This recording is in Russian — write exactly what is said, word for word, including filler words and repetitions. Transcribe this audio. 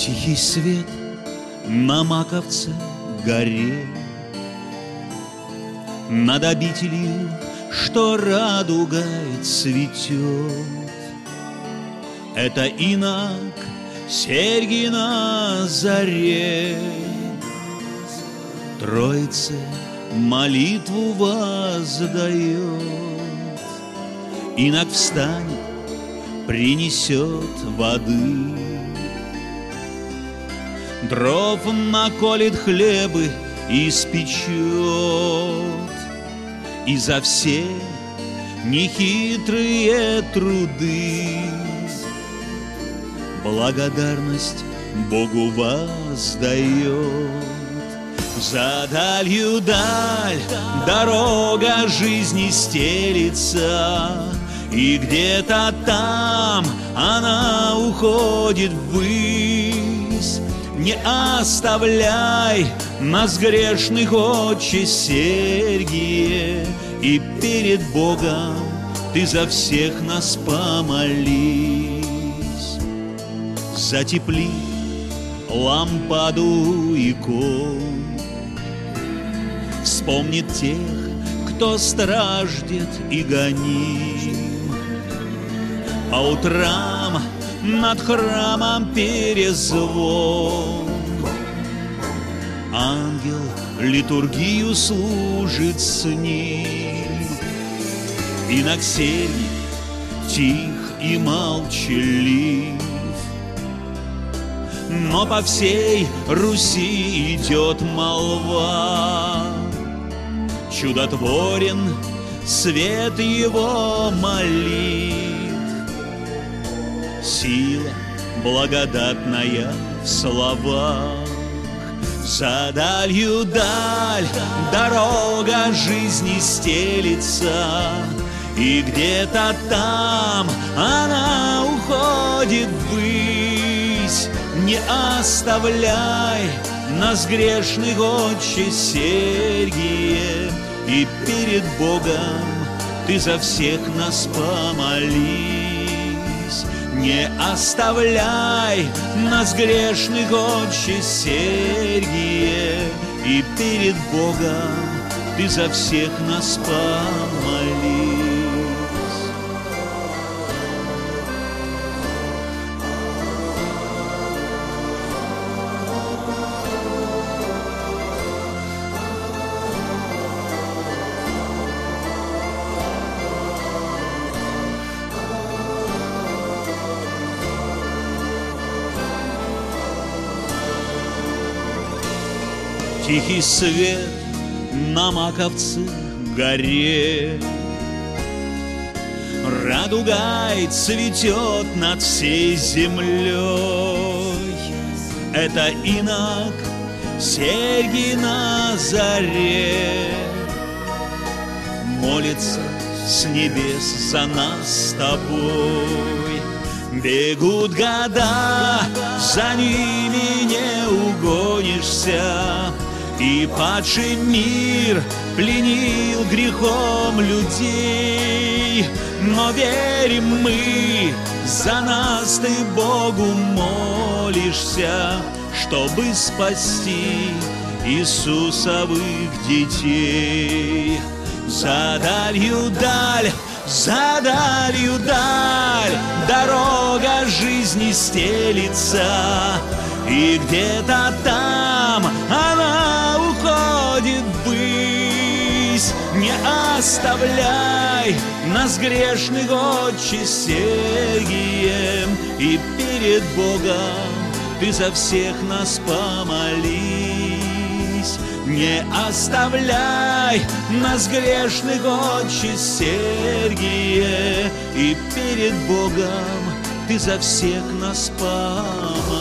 Тихий свет на Маковце горе, над обителью, что радугой цветет. Это инок Сергий на заре Троице молитву воздает. Инок встанет, принесет воды, дров наколет, хлебы испечет, и за все нехитрые труды благодарность Богу воздает. За далью даль дорога жизни стелится, и где-то там она уходит ввысь. Не оставляй нас, грешных, Отче Сергие, и перед Богом ты за всех нас помолись. Затепли лампаду икон, вспомнит тех, кто страждет и гоним. По утрам над храмом перезвон, ангел литургию служит с ним. Инок Сергий тих и молчалив, но по всей Руси идет молва. Чудотворен свет его молит, сила благодатная в словах. За далью даль дорога жизни стелится, и где-то там она уходит ввысь. Не оставляй нас, грешных, Отче Сергие, и перед Богом ты за всех нас помолись. Не оставляй нас, грешных, Отче Сергие, и перед Богом ты за всех нас помолись. Тихий свет на Маковце горе, радугой цветет над всей землей. Это инок Сергий на заре молится с небес за нас с тобой. Бегут года, за ними не угонишься, и падший мир пленил грехом людей. Но верим мы, за нас ты Богу молишься, чтобы спасти Иисусовых детей. За далью даль, за далью даль дорога жизни стелится, и где-то там она уходит ввысь. Не оставляй нас, грешных, Отче Сергие, и перед Богом ты за всех нас помолись. Не оставляй нас, грешных, Отче Сергие, и перед Богом ты за всех нас помолись.